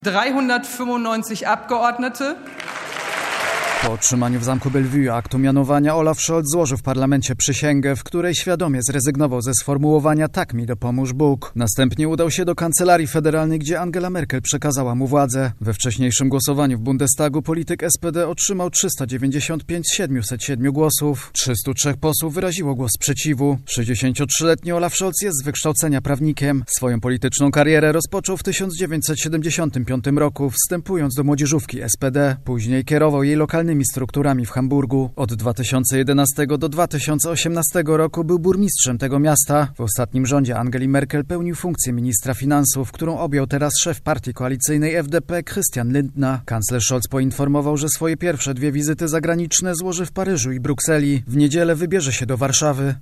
395 Abgeordnete. Po otrzymaniu w Zamku Bellevue aktu mianowania Olaf Scholz złożył w parlamencie przysięgę, w której świadomie zrezygnował ze sformułowania "tak mi dopomóż Bóg". Następnie udał się do Kancelarii Federalnej, gdzie Angela Merkel przekazała mu władzę. We wcześniejszym głosowaniu w Bundestagu polityk SPD otrzymał 395 z 707 głosów. 303 posłów wyraziło głos sprzeciwu. 63-letni Olaf Scholz jest z wykształcenia prawnikiem. Swoją polityczną karierę rozpoczął w 1975 roku, wstępując do młodzieżówki SPD. Później kierował jej lokalnymi strukturami w Hamburgu. Od 2011 do 2018 roku był burmistrzem tego miasta. W ostatnim rządzie Angeli Merkel pełnił funkcję ministra finansów, którą objął teraz szef partii koalicyjnej FDP Christian Lindner. Kanclerz Scholz poinformował, że swoje pierwsze 2 wizyty zagraniczne złoży w Paryżu i Brukseli. W niedzielę wybierze się do Warszawy.